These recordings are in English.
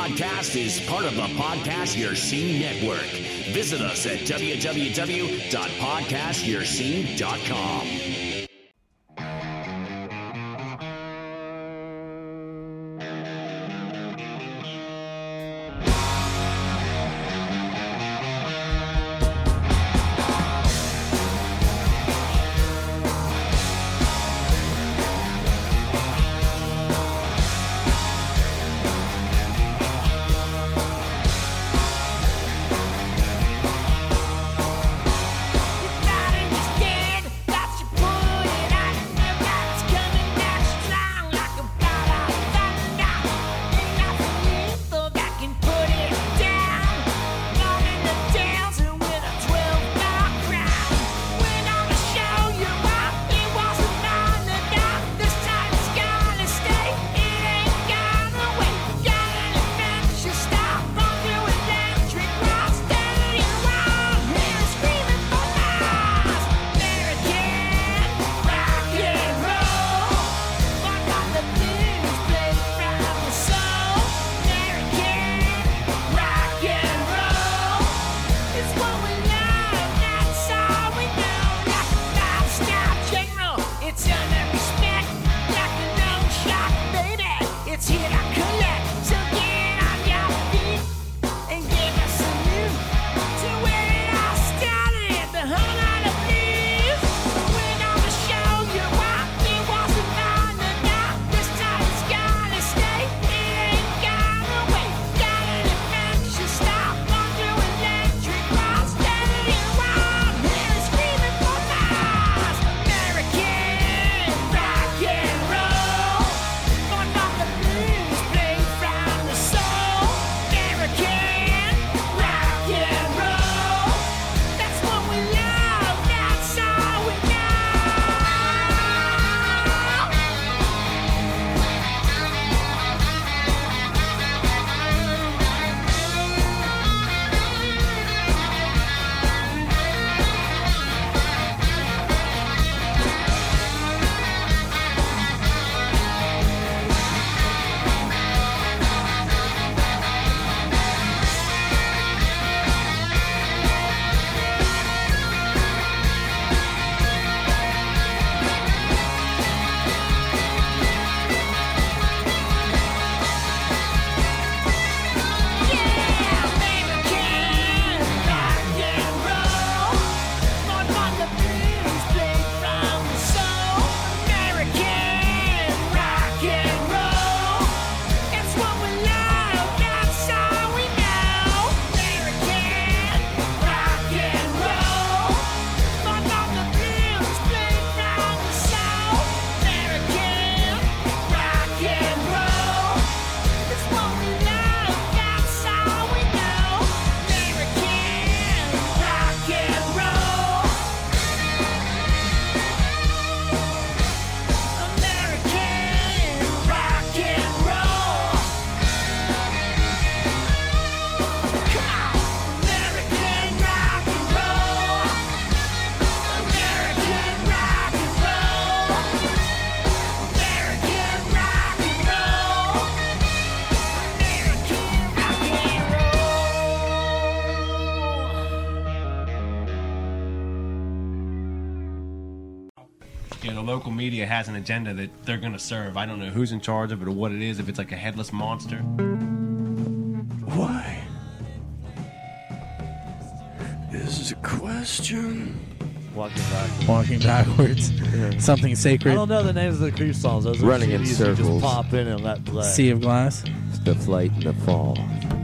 podcast is part of the Podcast Your Scene Network. Visit us at www.podcastyourscene.com. Local media has an agenda that they're going to serve. I don't know who's in charge of it or what it is, if it's like a headless monster. Why? This is a question. Walking backwards. Yeah. Something sacred. I don't know the names of the creep songs. Those Running are in CDs circles. You just pop in and let play. Sea of Glass. It's the flight and the fall.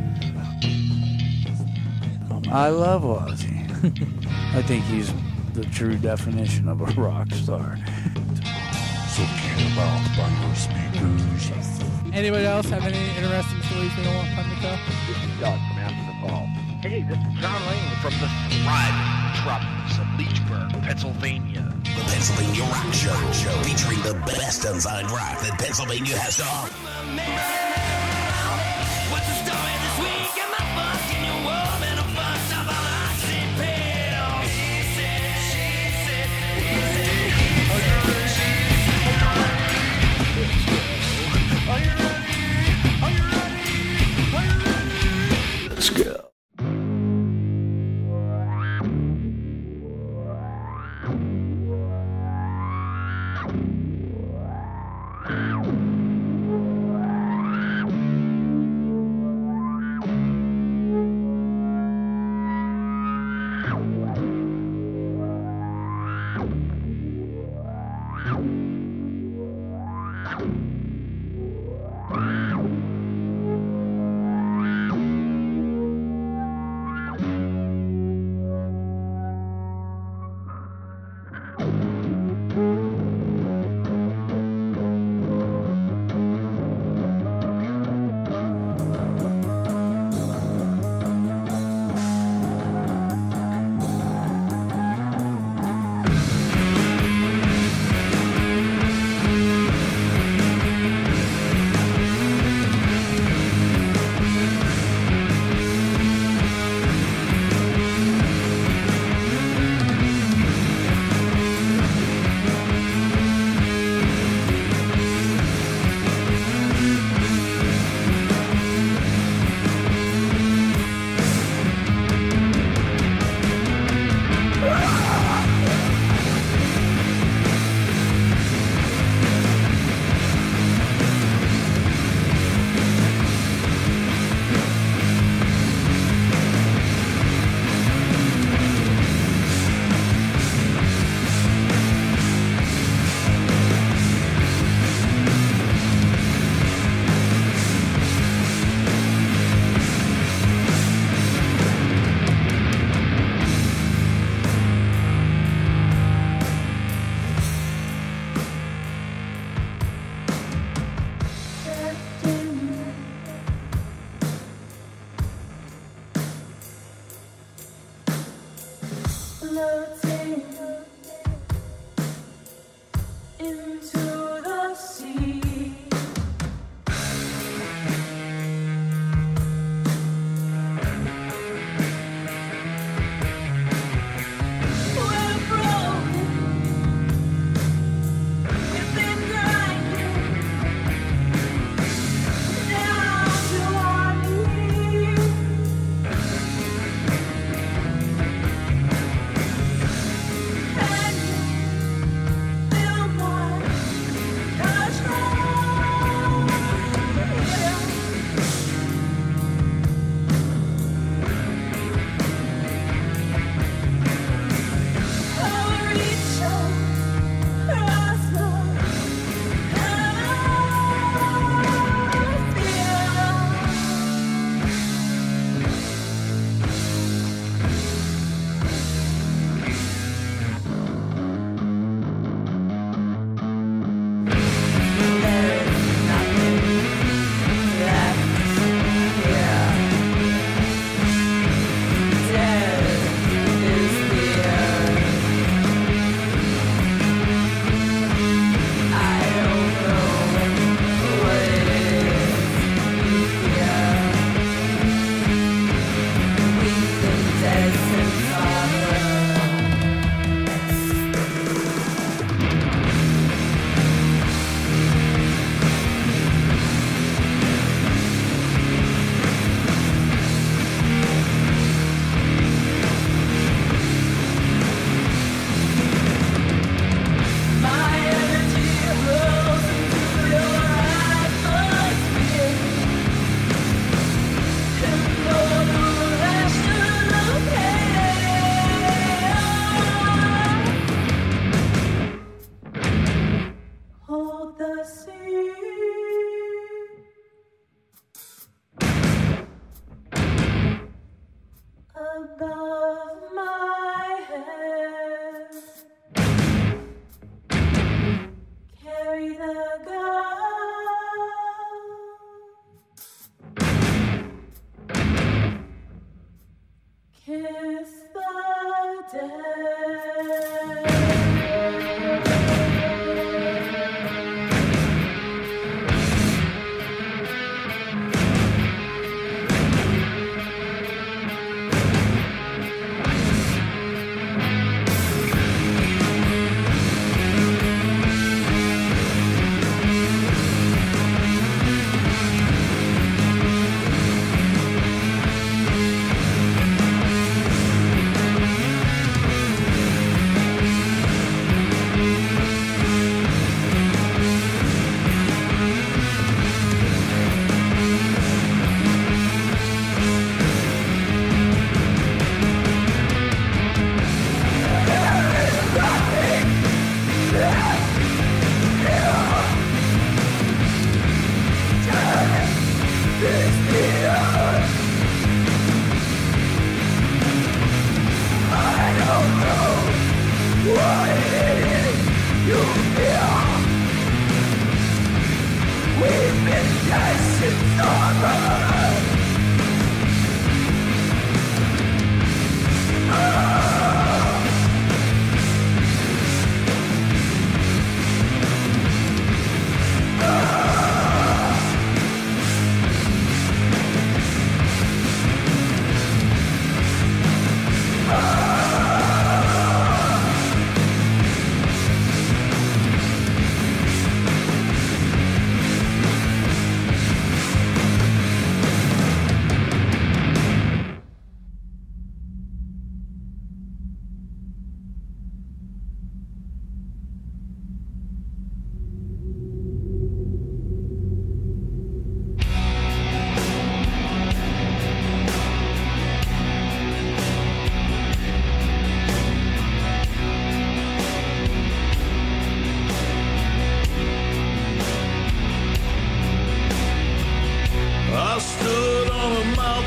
I love Ozzy. I think he's the true definition of a rock star. So care about by your speakers. Anybody else have any interesting stories they don't want Pun to tell? This is Doug from After the Call. Hey, this is John Lane from the Thriving Metropolis of Leechburg, Pennsylvania. The Pennsylvania Rock Show, featuring the best unsigned rock that Pennsylvania has to offer. What's the story this week? Am I fucking your woman? I'm fucked up on oxy pill. He said, she said, he said. Are you ready? Are you ready? Are you ready? Are you ready?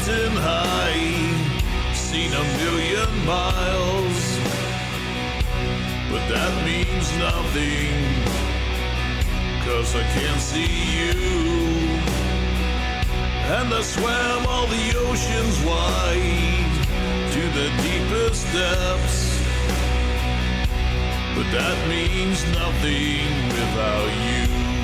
mountain high, seen a million miles, but that means nothing, 'cause I can't see you. And I swam all the oceans wide to the deepest depths, but that means nothing without you.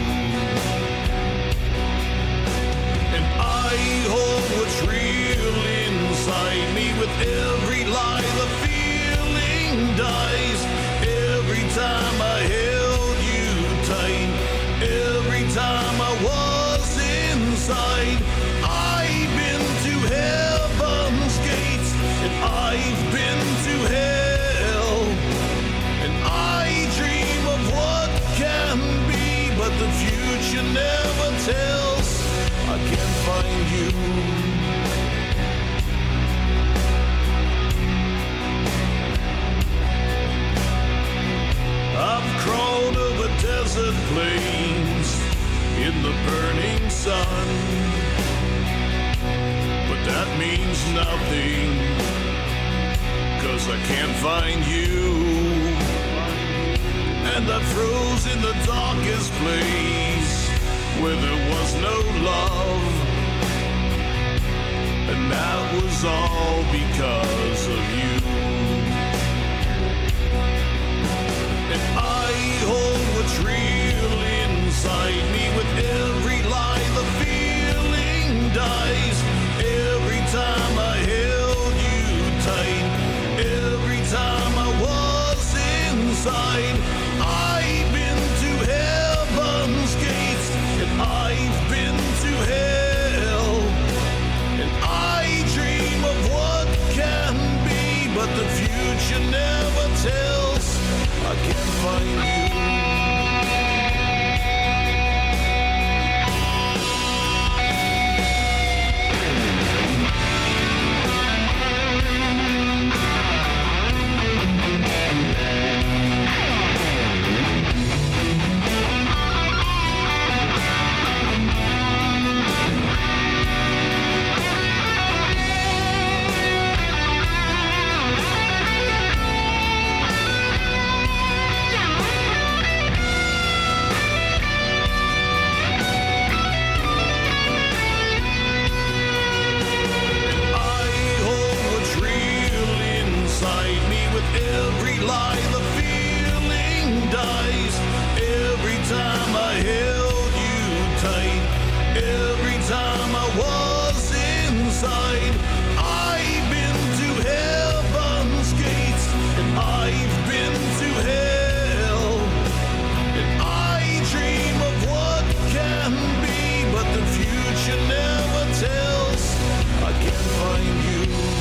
And I hold what's real inside me. With every lie the feeling dies. Every time I held you tight, every time I was inside, I've been to heaven's gates, and I've been to hell, and I dream of what can be, but the future never tells. I can't find you. I've crawled over desert plains in the burning sun, but that means nothing, 'cause I can't find you. And I froze in the darkest place where there was no love, and that was all because of you. And I hold what's real inside me. With every lie the feeling dies. Every time I held you tight, every time I was inside, I've been to heaven's gates, and I've been to hell, and I dream of what can be, but the future never tells. I can't find you. Every lie the feeling dies. Every time I held you tight, every time I was inside, I've been to heaven's gates, and I've been to hell, and I dream of what can be, but the future never tells. I can't find you.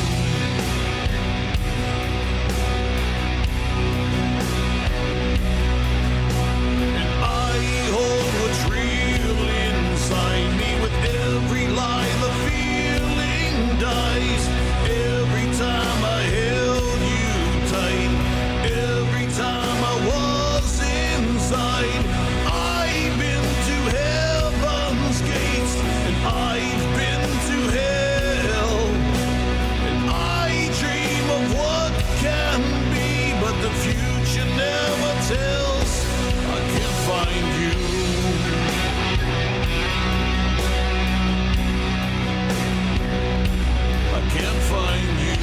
Hold what's real inside me. With every lie the feeling dies. Every time I held you tight, every time I was inside, I've been to heaven's gates, and I've been to hell, and I dream of what can be, but the future never tells. I can't find you. I can't find you.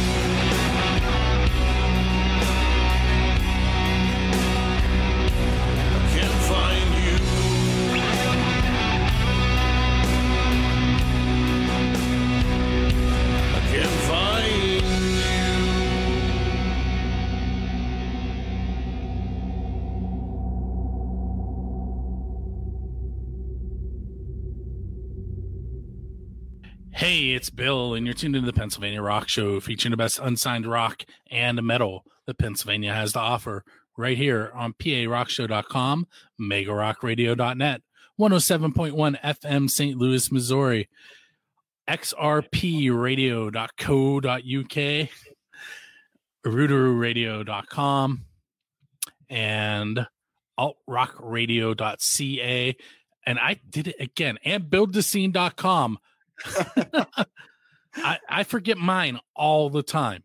I can't find you. I can't find you. Hey, it's Bill, and you're tuned into the Pennsylvania Rock Show, featuring the best unsigned rock and metal that Pennsylvania has to offer, right here on PARockShow.com, MegaRockRadio.net, 107.1 FM St. Louis, Missouri, XRPRadio.co.uk, RooterooRadio.com, and AltRockRadio.ca, and I did it again, and BuildTheScene.com. I forget mine all the time.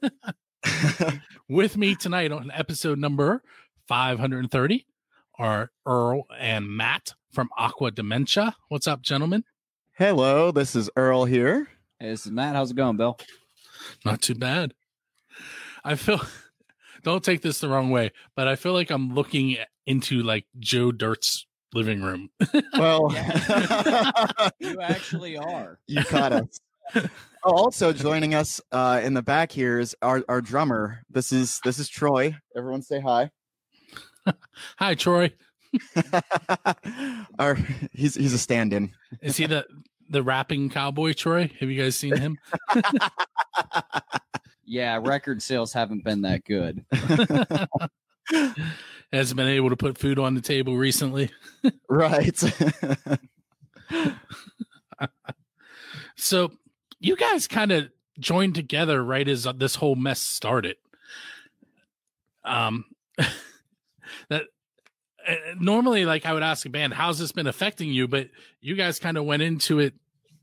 With me tonight on episode number 530 are Earl and Matt from Aqua Dementia. What's up, gentlemen? Hello, this is Earl here. Hey, this is Matt. How's it going, Bill? Not too bad. I feel, don't take this the wrong way, but I feel like I'm looking into like Joe Dirt's living room. Well, you actually are. You caught us. Oh, also joining us in the back here is our drummer. This is Troy. Everyone say hi. Hi, Troy. He's a stand-in. Is he the rapping cowboy, Troy? Have you guys seen him? Yeah, record sales haven't been that good. Hasn't been able to put food on the table recently. Right. So you guys kind of joined together right as this whole mess started. That normally, like, I would ask a band, how's this been affecting you? But you guys kind of went into it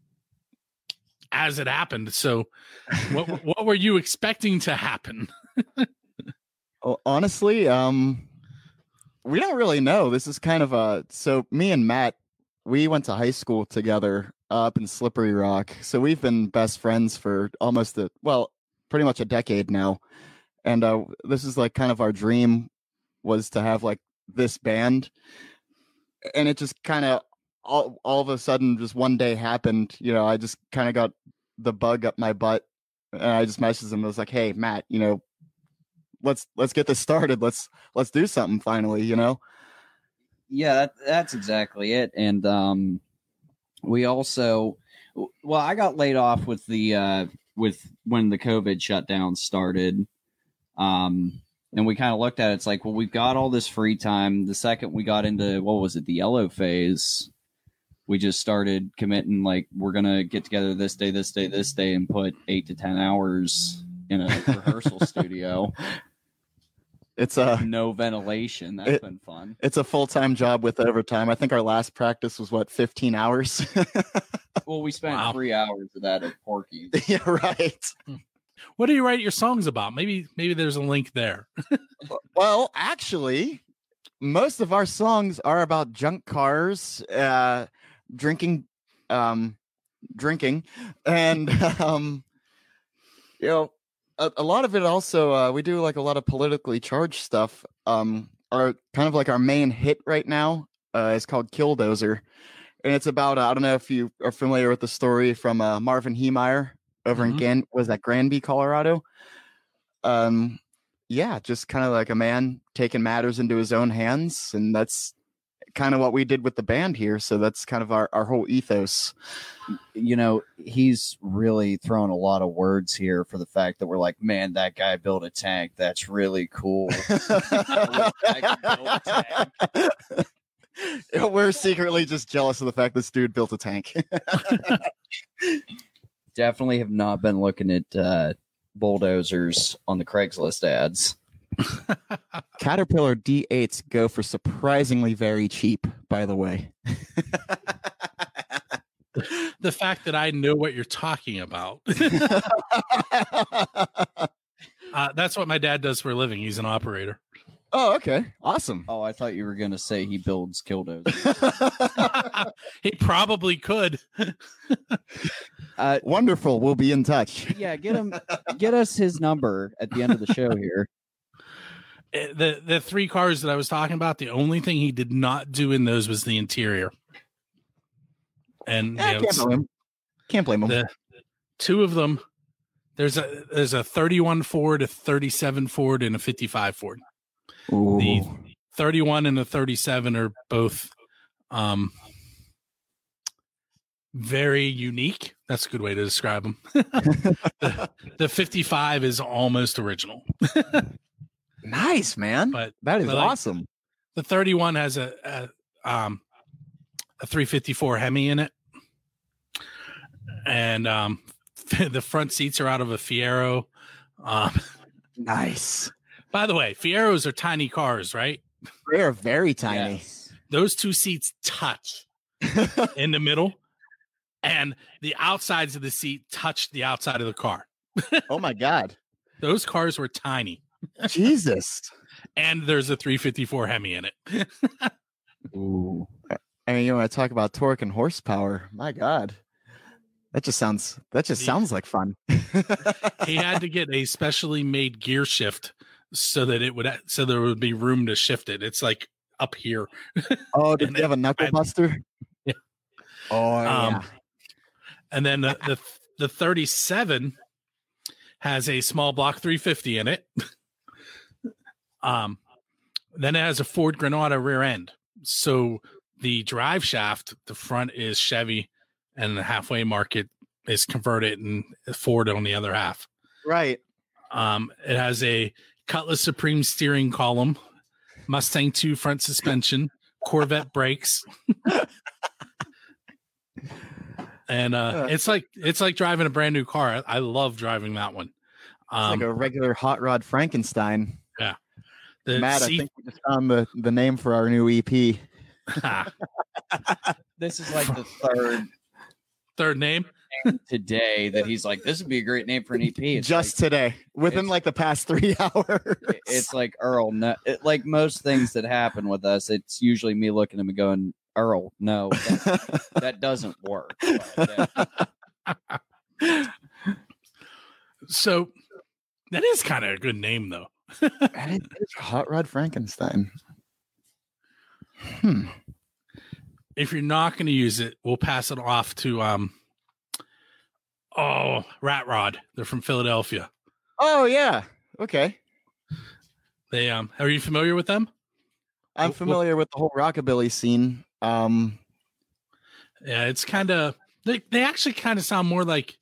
as it happened. So what were you expecting to happen? Well, honestly, we don't really know. This is kind of so me and Matt, we went to high school together up in Slippery Rock. So we've been best friends for almost pretty much a decade now. And this is like kind of our dream was to have like this band. And it just kind of all of a sudden just one day happened. You know, I just kind of got the bug up my butt and I just messaged him. I was like, hey, Matt, you know, let's get this started. Let's do something finally, you know? Yeah, that's exactly it. And we also, well, I got laid off with the with when the COVID shutdown started. And we kind of looked at it. It's like, well, we've got all this free time. The second we got into, what was it, the yellow phase, we just started committing, like, we're going to get together this day, and put 8 to 10 hours in a rehearsal studio. It's no ventilation. That's been fun. It's a full-time job with overtime. I think our last practice was 15 hours. Well, we spent 3 hours of that at Porky's. Yeah, right. What do you write your songs about? Maybe there's a link there. Well, actually, most of our songs are about junk cars, drinking, and you know, a lot of it also we do like a lot of politically charged stuff. Our kind of like our main hit right now is called Killdozer, and it's about I don't know if you are familiar with the story from Marvin Heemeyer over in Granby, Colorado. Yeah, just kind of like a man taking matters into his own hands, and that's kind of what we did with the band here. So that's kind of our whole ethos. You know, he's really thrown a lot of words here for the fact that we're like, man, that guy built a tank. That's really cool. We're secretly just jealous of the fact this dude built a tank. Definitely have not been looking at bulldozers on the Craigslist ads. Caterpillar D8s go for surprisingly very cheap, by the way. The fact that I know what you're talking about. That's what my dad does for a living. He's an operator. Oh, okay. Awesome. Oh, I thought you were going to say he builds killdozers. He probably could. Wonderful. We'll be in touch. Yeah, get us his number at the end of the show here. The 3 cars that I was talking about, the only thing he did not do in those was the interior. And can't blame him. The 2 of them, there's a 31 Ford, a 37 Ford, and a 55 Ford. Ooh. The 31 and the 37 are both very unique. That's a good way to describe them. The 55 is almost original. Nice, man. But that is awesome. The 31 has a 354 Hemi in it, and the front seats are out of a Fiero. Nice. By the way, Fieros are tiny cars, right? They are very tiny. Yes. Those 2 seats touch in the middle, and the outsides of the seat touched the outside of the car. Oh my God. Those cars were tiny. Jesus. And there's a 354 Hemi in it. Ooh. I mean, you want to talk about torque and horsepower. My God. That just sounds like fun. He had to get a specially made gear shift so that there would be room to shift it. It's like up here. Oh, did you have a knuckle buster? Yeah. Oh, yeah. And then the 37 has a small block 350 in it. Then it has a Ford Granada rear end. So the drive shaft, the front is Chevy, and the halfway market is converted and Ford on the other half. Right. It has a Cutlass Supreme steering column, Mustang 2 front suspension, Corvette brakes. And it's like driving a brand new car. I love driving that one. It's like a regular hot rod Frankenstein. Yeah. Matt, I think we just found the name for our new EP. This is like the third name today that he's like, this would be a great name for an EP. It's just like, today, within like the past 3 hours. It's like Earl. No, like most things that happen with us, it's usually me looking at him and going, Earl, no, that doesn't work. So that is kind of a good name, though. It's Hot Rod Frankenstein. If you're not going to use it, we'll pass it off to Rat Rod. They're from Philadelphia. Oh yeah. Okay. They are you familiar with them? I'm familiar with the whole rockabilly scene. Yeah, it's kind of they actually kind of sound more like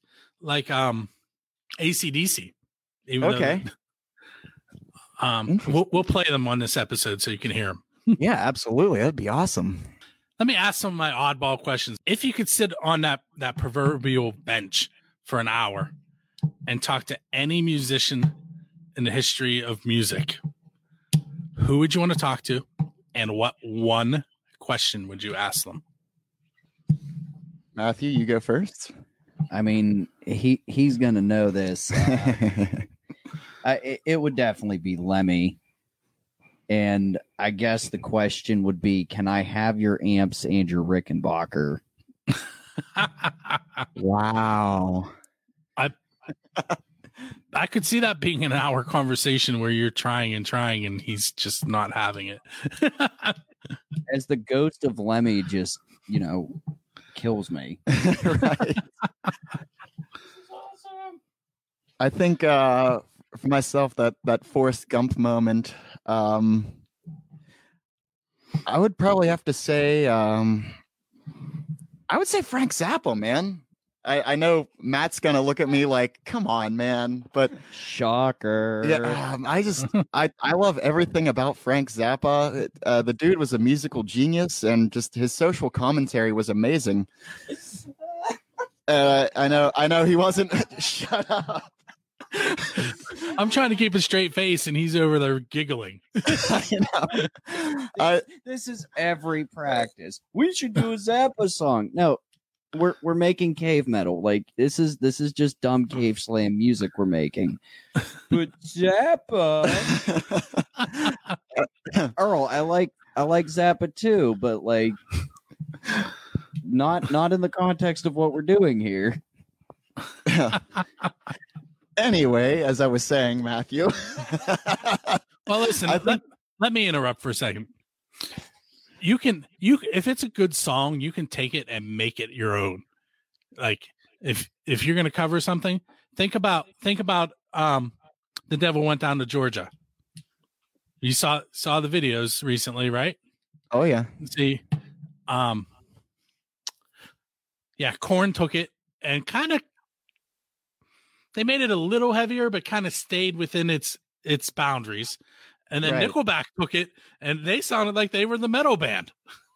AC/DC. Okay. We'll play them on this episode so you can hear them. Yeah, absolutely. That'd be awesome. Let me ask some of my oddball questions. If you could sit on that proverbial bench for an hour and talk to any musician in the history of music, who would you want to talk to, and what one question would you ask them? Matthew, you go first. I mean, he's gonna know this. It would definitely be Lemmy. And I guess the question would be, can I have your amps and your Rickenbacker? Wow. I could see that being an hour conversation where you're trying and he's just not having it. As the ghost of Lemmy just, kills me. Right. I think for myself, that Forrest Gump moment, I would probably have to say, I would say Frank Zappa, man. I know Matt's gonna look at me like, "Come on, man!" But shocker. Yeah, I love everything about Frank Zappa. The dude was a musical genius, and just his social commentary was amazing. I know he wasn't. Shut up. I'm trying to keep a straight face, and he's over there giggling. This is every practice. We should do a Zappa song. No, we're making cave metal. Like this is just dumb cave slam music we're making. But Zappa, Earl, I like Zappa too, but like not in the context of what we're doing here. Anyway, as I was saying, Matthew. Well, listen, let me interrupt for a second. You if it's a good song, you can take it and make it your own. Like if you're going to cover something, think about The Devil Went Down to Georgia. You saw the videos recently, right? Oh yeah. See, Korn took it and kind of they made it a little heavier, but kind of stayed within its boundaries. And then Nickelback took it, and they sounded like they were the metal band.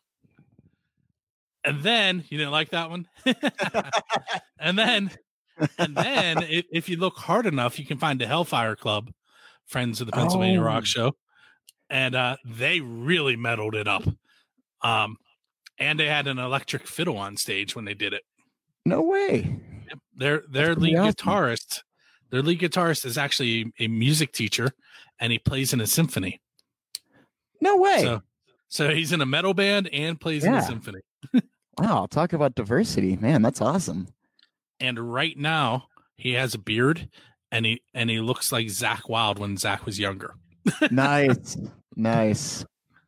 And then you didn't like that one. and then if you look hard enough, you can find the Hellfire Club, friends of the Pennsylvania Rock Show, and they really metaled it up. And they had an electric fiddle on stage when they did it. No way. Their lead guitarist. Their lead guitarist is actually a music teacher, and he plays in a symphony. No way. So he's in a metal band and plays in a symphony. Wow, talk about diversity, man. That's awesome. And right now he has a beard, and he looks like Zach Wild when Zach was younger. Nice.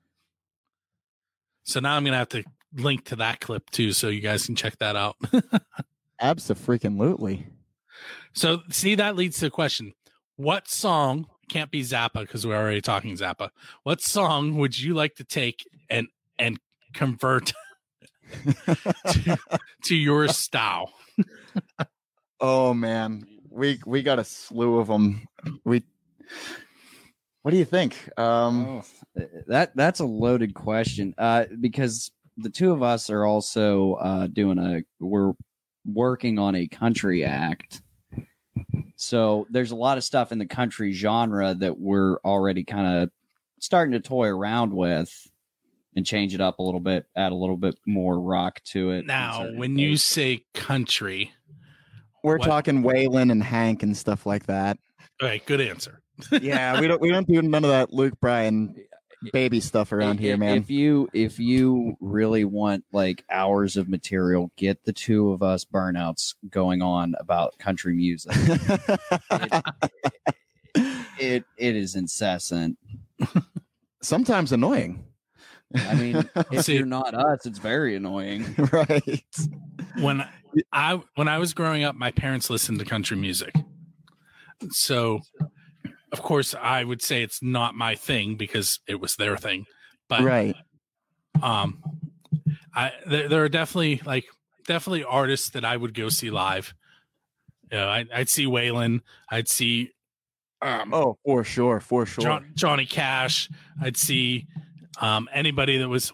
So now I'm gonna have to link to that clip too, so you guys can check that out. Abso-freaking-lutely. So see, that leads to the question: what song can't be Zappa because we're already talking Zappa? What song would you like to take and convert to your style? Oh man, we got a slew of them. What do you think? That's a loaded question because the two of us are also we're working on a country act. So there's a lot of stuff in the country genre that we're already kind of starting to toy around with and change it up a little bit, add a little bit more rock to it. Now, when you say country, we're talking Waylon and Hank and stuff like that. Okay, good answer. Yeah, we don't do none of that Luke Bryan baby stuff around here, man. If you really want like hours of material, get the two of us burnouts going on about country music. It is incessant. Sometimes annoying. I mean, if you're not us, it's very annoying. Right. When I was growing up, my parents listened to country music. So of course, I would say it's not my thing because it was their thing. But right. There are definitely artists that I would go see live. You know, I'd see Waylon. I'd see for sure. Johnny Cash. I'd see anybody that was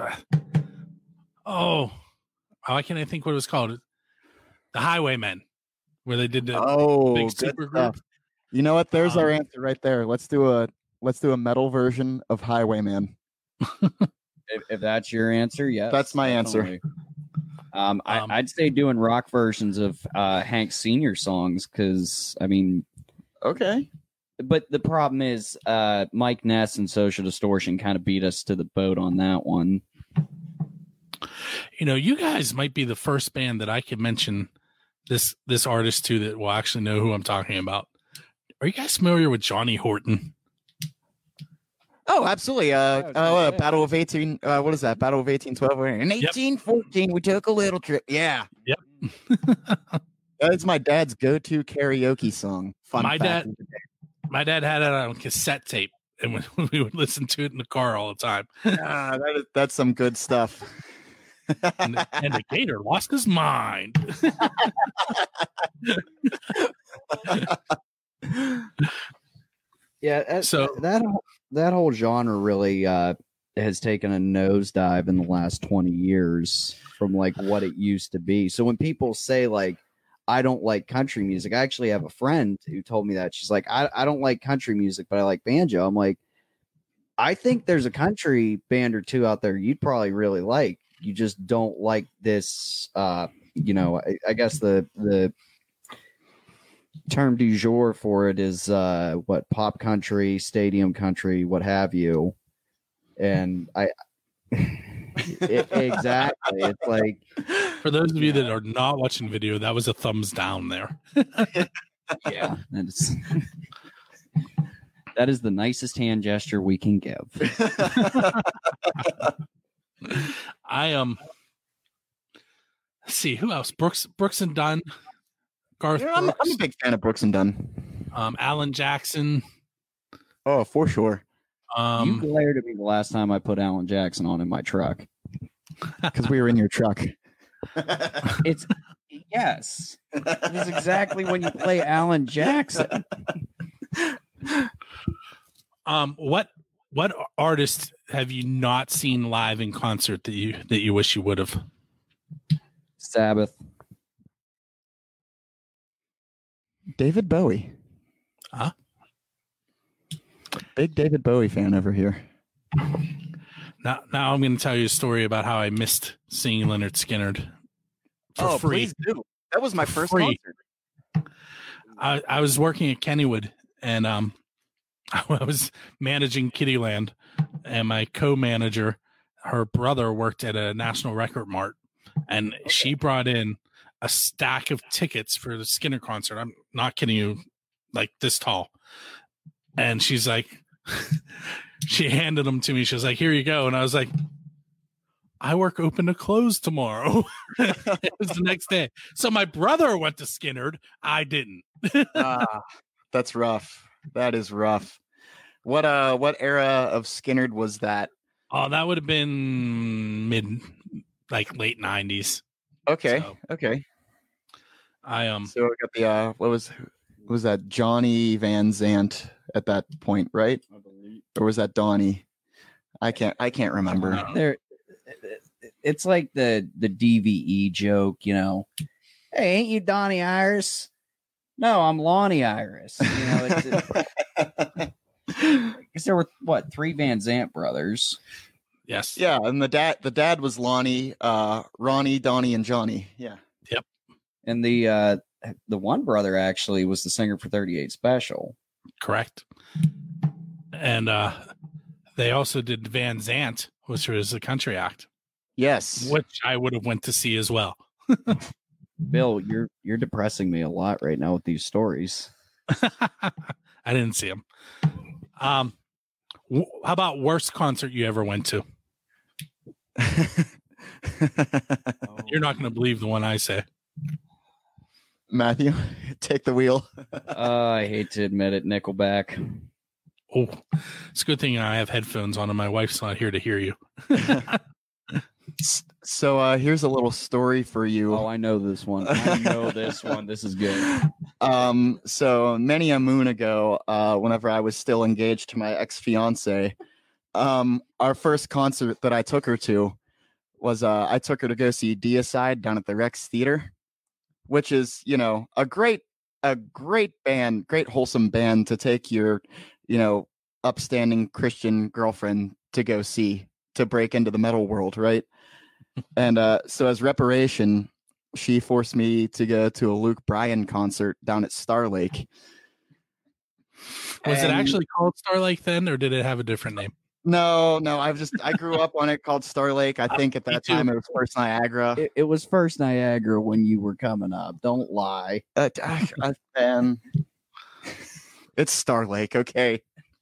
why can't I think what it was called? The Highwaymen, where they did the big super group. You know what? There's our answer right there. Let's do a metal version of Highwayman. If that's your answer, yes. That's my answer. I'd say doing rock versions of Hank Sr. songs because, I mean... Okay. But the problem is Mike Ness and Social Distortion kind of beat us to the boat on that one. You know, you guys might be the first band that I could mention this artist to that will actually know who I'm talking about. Are you guys familiar with Johnny Horton? Oh, absolutely. Battle of 18. What is that? Battle of 1812. In 1814, we took a little trip. Yeah. Yep. That's my dad's go-to karaoke song. My dad had it on cassette tape, and we would listen to it in the car all the time. That's some good stuff. and the gator lost his mind. Yeah, so that whole genre really has taken a nosedive in the last 20 years from like what it used to be. So when people say like I don't like country music, I actually have a friend who told me that. She's like, I don't like country music, but I like banjo. I'm like, I think there's a country band or two out there you'd probably really like. You just don't like this. I guess the term du jour for it is pop country, stadium country, what have you. And exactly, it's like, for those of you that are not watching video, that was a thumbs down there. Yeah, that is the nicest hand gesture we can give. Let's see who else. Brooks and Dunn. Garth Brooks. I'm a big fan of Brooks and Dunn. Alan Jackson. Oh, for sure. You glared at me the last time I put Alan Jackson on in my truck. Because we were in your truck. Yes. It's exactly when you play Alan Jackson. What artist have you not seen live in concert that you wish you would have? Sabbath. David Bowie. Huh? Big David Bowie fan over here. Now I'm going to tell you a story about how I missed seeing Leonard Skinner for free. Please do. That was my first free. concert. I was working at Kennywood, and I was managing Kittyland, and my co-manager, her brother worked at a National Record Mart, and she brought in a stack of tickets for the Skinner concert. I'm not kidding you, like this tall. And she's like, she handed them to me. She was like, "Here you go." And I was like, "I work open to close tomorrow." It was the next day. So my brother went to Skinnerd. I didn't. That's rough. That is rough. What era of Skinnerd was that? Oh, that would have been late 90s. Okay. So, okay. I So I got the what was that, Johnny Van Zant at that point, right? Or was that Donnie? I can't remember. There, it's like the DVE joke, you know. Hey, ain't you Donnie Iris? No, I'm Lonnie Iris. You know, because there were 3 Van Zant brothers. Yes. Yeah, and the dad was Lonnie, Ronnie, Donnie, and Johnny. Yeah. Yep. And the one brother actually was the singer for 38 Special. Correct. And they also did Van Zant, which was a country act. Yes. Which I would have went to see as well. Bill, you're depressing me a lot right now with these stories. I didn't see them. How about worst concert you ever went to? You're not going to believe the one I say. Matthew, take the wheel. I hate to admit it, Nickelback. Oh, it's a good thing I have headphones on and my wife's not here to hear you. So here's a little story for you. Oh, I know this one. I know this one. This is good. So many a moon ago, whenever I was still engaged to my ex-fiance, our first concert that I took her to was I took her to go see Deicide down at the Rex Theater, which is, you know, a great band, great wholesome band to take your, you know, upstanding Christian girlfriend to go see, to break into the metal world, right? And so as reparation, she forced me to go to a Luke Bryan concert down at Star Lake. Was it actually called Star Lake then, or did it have a different name? No, I grew up on it, called Star Lake. I think at that time it was First Niagara. It was First Niagara when you were coming up. Don't lie. Man, it's Star Lake, okay?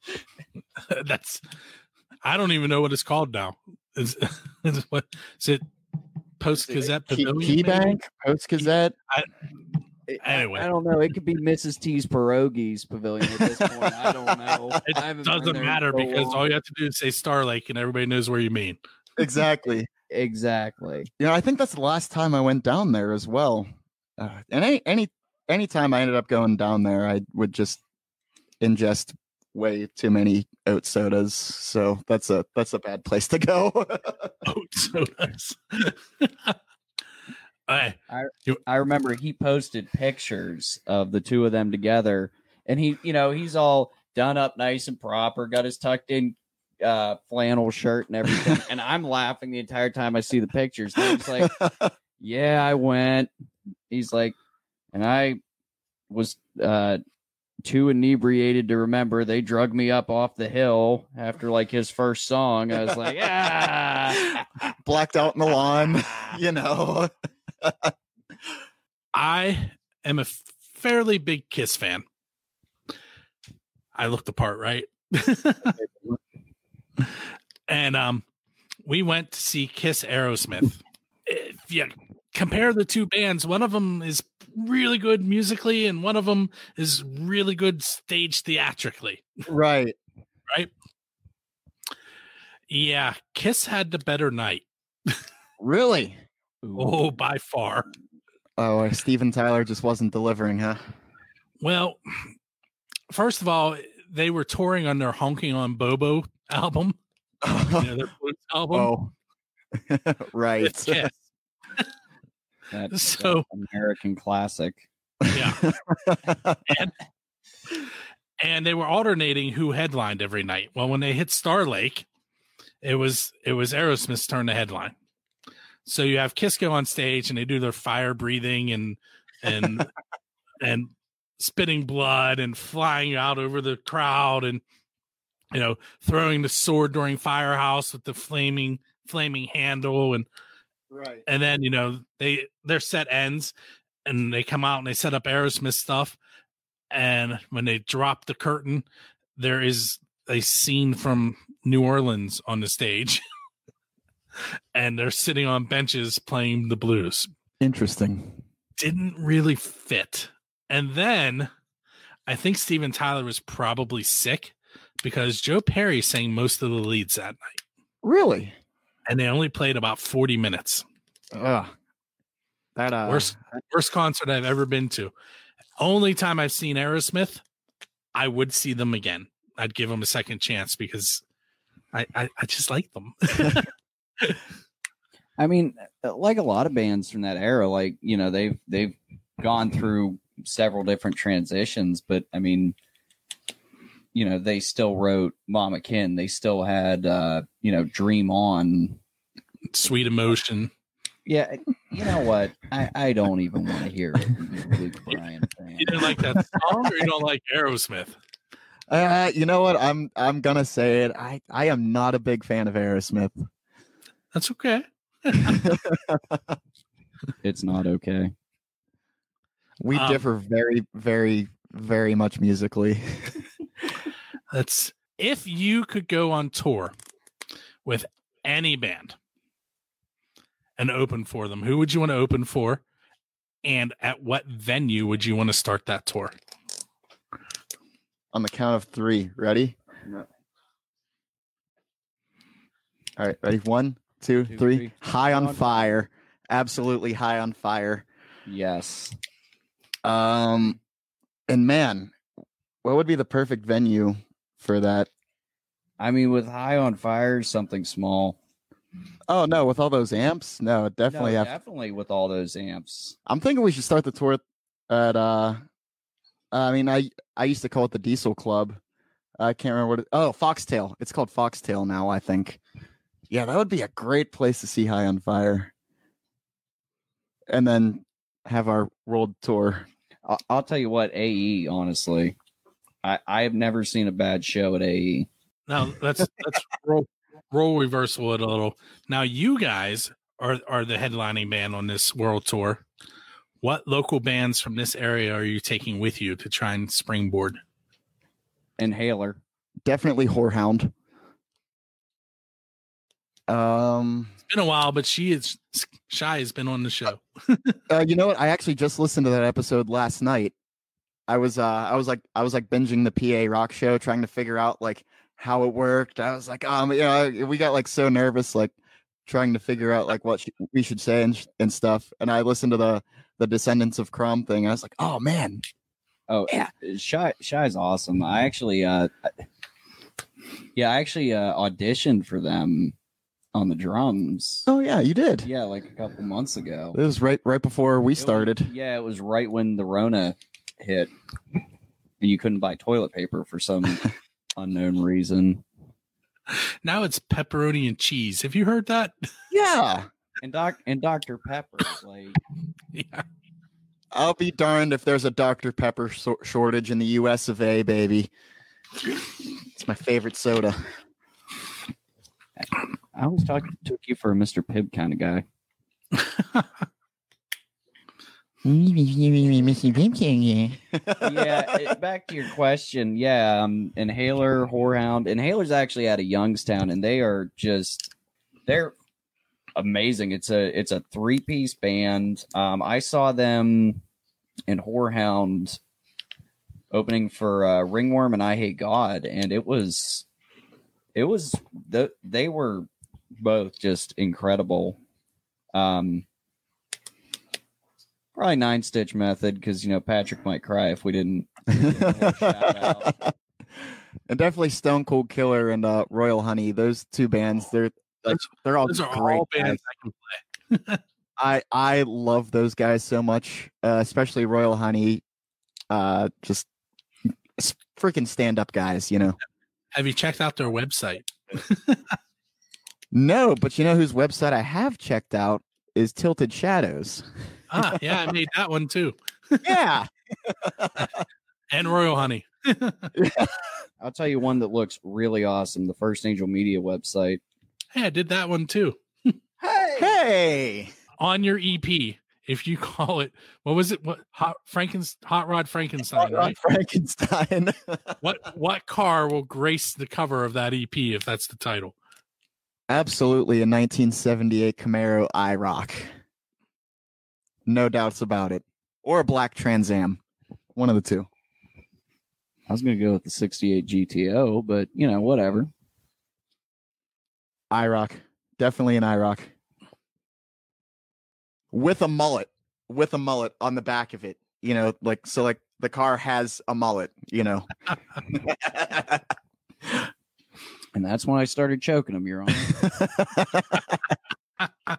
I don't even know what it's called now. Is it Post Gazette Pavilion? Key Bank, Post Gazette. Anyway, I don't know. It could be Mrs. T's Pierogies Pavilion at this point. I don't know. It doesn't matter because all you have to do is say Star Lake and everybody knows where you mean. Exactly. Exactly. You know, I think that's the last time I went down there as well. And any time I ended up going down there, I would just ingest way too many oat sodas. So that's a bad place to go. Oat sodas. I remember he posted pictures of the two of them together, and he's all done up nice and proper, got his tucked in flannel shirt and everything. And I'm laughing the entire time I see the pictures. And he's like, "Yeah, I went." He's like, "And I was too inebriated to remember. They drug me up off the hill after like his first song." I was like, "Ah." Blacked out in the lawn, you know. I am a fairly big Kiss fan. I looked the part, right? And we went to see Kiss Aerosmith. If you compare the two bands, one of them is really good musically and one of them is really good stage theatrically. Right. Right? Yeah, Kiss had the better night. Really? Oh, by far. Oh, Steven Tyler just wasn't delivering, huh? Well, first of all, they were touring on their Honking on Bobo album. Their Blues album. Oh, right. It's Kiss. That's So American classic. Yeah. and they were alternating who headlined every night. Well, when they hit Star Lake, it was Aerosmith's turn to headline. So you have Kisco on stage, and they do their fire breathing and and spitting blood and flying out over the crowd, and throwing the sword during Firehouse with the flaming handle, and right. And then their set ends, and they come out and they set up Aerosmith stuff, and when they drop the curtain, there is a scene from New Orleans on the stage. And they're sitting on benches playing the blues. Interesting. Didn't really fit. And then I think Steven Tyler was probably sick because Joe Perry sang most of the leads that night. Really? And they only played about 40 minutes. Ugh. That worst concert I've ever been to. Only time I've seen Aerosmith, I would see them again. I'd give them a second chance because I just like them. I mean, like a lot of bands from that era, like, they've gone through several different transitions, but I mean, they still wrote Mama Kin. They still had, Dream On. Sweet Emotion. Yeah. You know what? I don't even want to hear it. Luke Bryan fan. You didn't like that song, or you don't like Aerosmith? You know what? I'm gonna say it. I am not a big fan of Aerosmith. That's okay. It's not okay. We differ very, very, very much musically. That's if you could go on tour with any band and open for them, who would you want to open for? And at what venue would you want to start that tour? On the count of 3. Ready? No. All right, ready? 1, 2, 3. High on Fire. Absolutely High on Fire. Yes. And man, what would be the perfect venue for that? I mean, with High on Fire, something small. Oh no, with all those amps? No, definitely definitely with all those amps. I'm thinking we should start the tour at I used to call it the Diesel Club. I can't remember what Foxtail. It's called Foxtail now, I think. Yeah, that would be a great place to see High on Fire. And then have our world tour. I'll tell you what, AE, honestly. I have never seen a bad show at AE. Now let's role reversal it a little. Now you guys are the headlining band on this world tour. What local bands from this area are you taking with you to try and springboard? Inhaler. Definitely Whorehound. It's been a while, but Shy has been on the show. You know what? I actually just listened to that episode last night. I was binging the PA Rock Show, trying to figure out like how it worked. I was like, we got like so nervous, like trying to figure out like what we should say and stuff. And I listened to the Descendants of Crumb thing. I was like, oh man. Oh yeah, Shy's awesome. I actually auditioned for them on the drums. Oh yeah, you did. Yeah, like a couple months ago. It was right before we started. It was right when the Rona hit, and you couldn't buy toilet paper for some unknown reason. Now it's pepperoni and cheese. Have you heard that? Yeah. And Dr. Pepper, like, yeah. I'll be darned if there's a Dr. Pepper shortage in the U.S. of A, baby. It's my favorite soda. I always took you for a Mr. Pibb kind of guy. Yeah, back to your question. Yeah, Inhaler, Whorehound. Inhaler's actually out of Youngstown, and they're amazing. It's a 3-piece band. I saw them in Whorehound opening for Ringworm and I Hate God, and they were both just incredible. Probably 9 Stitch Method, because Patrick might cry if we didn't. Shout out. And definitely Stone Cold Killer and Royal Honey. Those two bands, they're all those are great all bands I can play. I love those guys so much, especially Royal Honey. Just freaking stand-up guys, Have you checked out their website? No, but you know whose website I have checked out? is Tilted Shadows. Ah, yeah, I made that one too. Yeah. And Royal Honey. I'll tell you one that looks really awesome. The First Angel Media website. Hey, I did that one too. Hey. On your EP, if you call it, what was it? What Hot Rod Frankenstein? Right? Frankenstein. What car will grace the cover of that EP if that's the title? Absolutely a 1978 Camaro IROC. No doubts about it. Or a black Trans Am. One of the two. I was going to go with the 68 GTO, but, whatever. IROC. Definitely an IROC. With a mullet on the back of it, like the car has a mullet, And that's when I started choking him, Your Honor.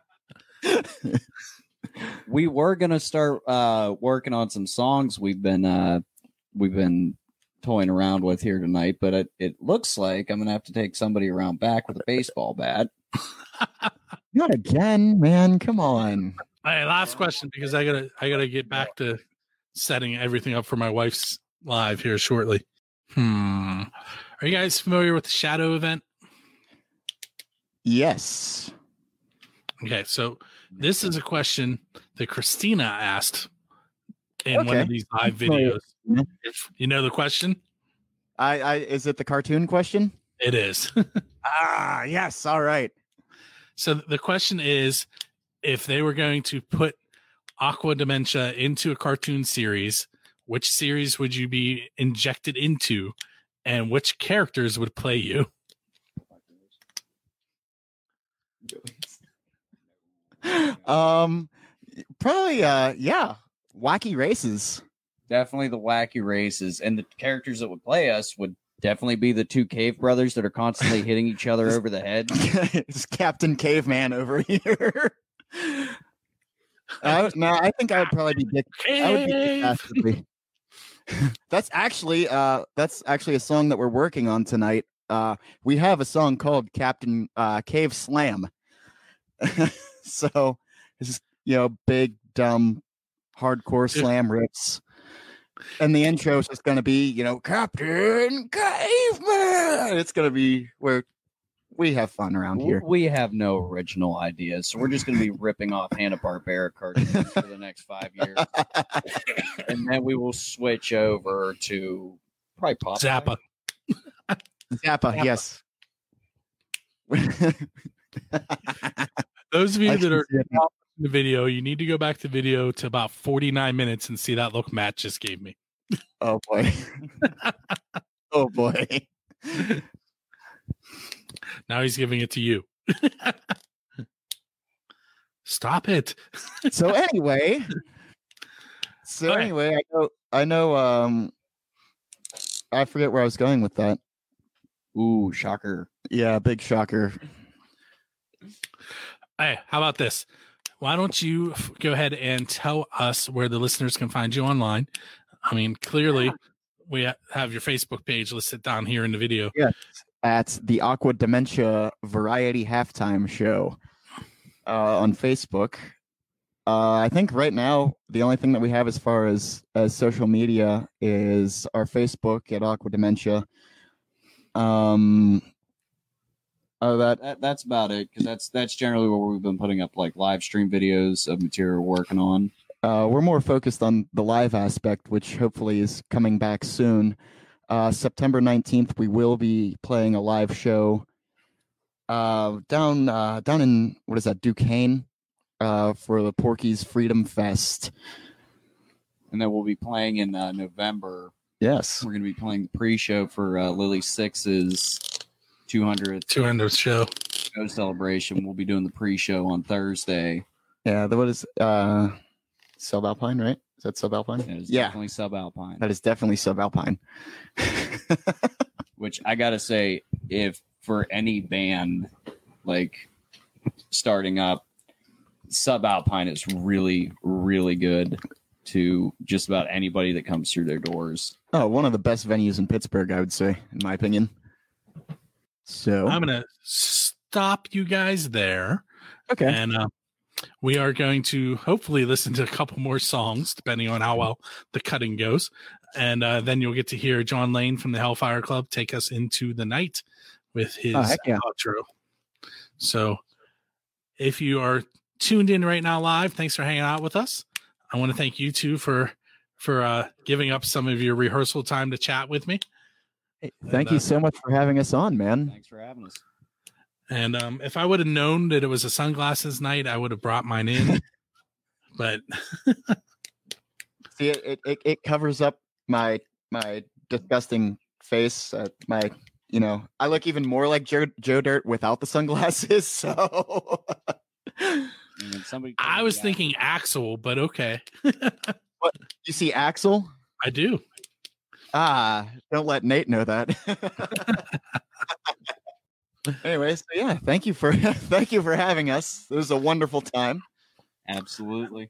We were gonna start working on some songs we've been toying around with here tonight, but it looks like I'm gonna have to take somebody around back with a baseball bat. Not again, man. Come on. Hey, last question, because I gotta get back to setting everything up for my wife's live here shortly. Are you guys familiar with the Shadow event? Yes. Okay, so this is a question that Christina asked in one of these live videos. If you know the question? Is it the cartoon question? It is. Yes. All right. So the question is, if they were going to put Aqua Dementia into a cartoon series, which series would you be injected into, and which characters would play you? Probably Wacky Races. Definitely the Wacky Races, and the characters that would play us would definitely be the two cave brothers that are constantly hitting each other over the head. It's Captain Caveman over here. I think I would probably be Dick. I would be Dick Dastardly. That's actually a song that we're working on tonight. We have a song called Captain Cave Slam. So it's big dumb hardcore slam riffs. And the intro is just going to be, Captain Caveman. It's going to be where we have fun around here. We have no original ideas, so we're just going to be ripping off Hanna-Barbera cartoons for the next 5 years. And then we will switch over to probably Pop Zappa. Zappa, yes. Those of you that are in the video, you need to go back to video to about 49 minutes and see that look Matt just gave me. Oh, boy. Oh, boy. Now he's giving it to you. Stop it. So anyway, I know I forget where I was going with that. Ooh, shocker. Yeah, big shocker. Hey, how about this? Why don't you go ahead and tell us where the listeners can find you online? I mean, clearly we have your Facebook page listed down here in the video. Yes, at the Aqua Dementia Variety Halftime Show on Facebook. I think right now the only thing that we have as far as social media is our Facebook at Aqua Dementia. That's about it, because that's generally where we've been putting up like live stream videos of material we're working on. We're more focused on the live aspect, which hopefully is coming back soon. September 19th, we will be playing a live show down in, what is that, Duquesne, for the Porky's Freedom Fest. And then we'll be playing in November. Yes. We're going to be playing the pre-show for Lily Six's 200th show celebration. We'll be doing the pre-show on Thursday. Yeah, what is Subalpine, right? Is that Subalpine? It is definitely Subalpine. That is definitely Subalpine. Which I gotta say, if for any band like starting up, Subalpine is really, really good to just about anybody that comes through their doors. Oh, one of the best venues in Pittsburgh, I would say, in my opinion. So I'm gonna stop you guys there. Okay. And we are going to hopefully listen to a couple more songs, depending on how well the cutting goes. And then you'll get to hear John Lane from the Hellfire Club take us into the night with his outro. So if you are tuned in right now live, thanks for hanging out with us. I want to thank you two for giving up some of your rehearsal time to chat with me. Thank you so much for having us on, man. Thanks for having us. And if I would have known that it was a sunglasses night, I would have brought mine in. But see, it covers up my disgusting face. I look even more like Joe Dirt without the sunglasses. So I was thinking Axel, but okay. What, you see Axel? I do. Don't let Nate know that. Anyway, so yeah, thank you for having us. It was a wonderful time. Absolutely.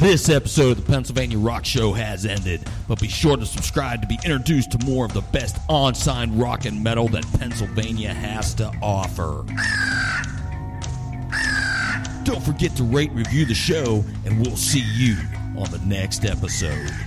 This episode of the Pennsylvania Rock Show has ended, but be sure to subscribe to be introduced to more of the best unsigned rock and metal that Pennsylvania has to offer. Don't forget to rate and review the show, and we'll see you on the next episode.